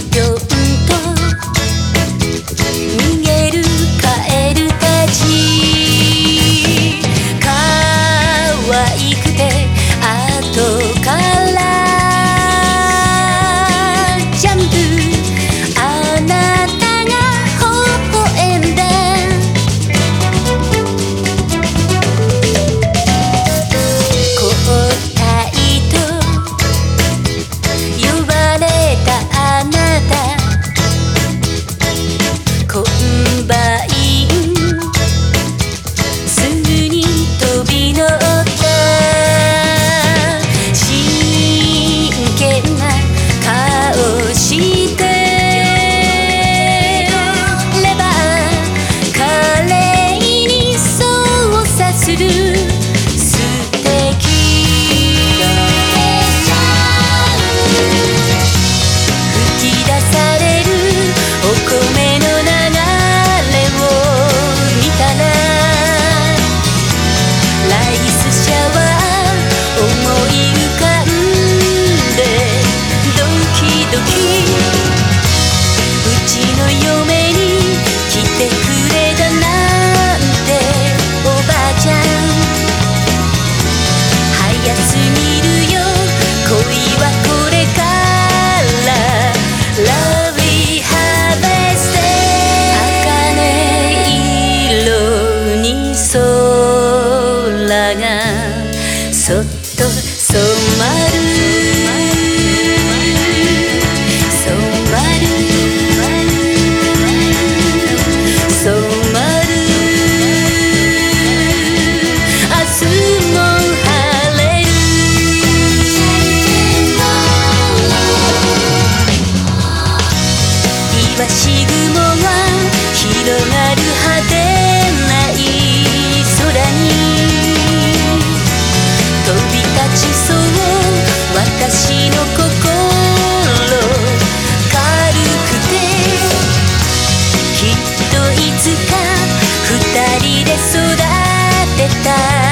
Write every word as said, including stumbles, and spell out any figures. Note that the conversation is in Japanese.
ぴょんと逃げるカエルたち、可愛くて後からジャンプ、あなたが微笑んで交代と呼ばれたあなた、コンバインすぐに飛び乗った、真剣な顔してレバー華麗に操作する、素敵吹き出されるお米の流れを見たら、ライスシャワー思い浮かんでドキドキ、うちの嫁に来てくれたなんておばあちゃん、早すぎるよ恋はこれからラブハーベスト、茜色に空がそっと染まる、染まる染まる、明日も晴れる、イワシ雲が広がる果てない空に飛び立ちそう私の心、軽くてきっといつか二人で育てた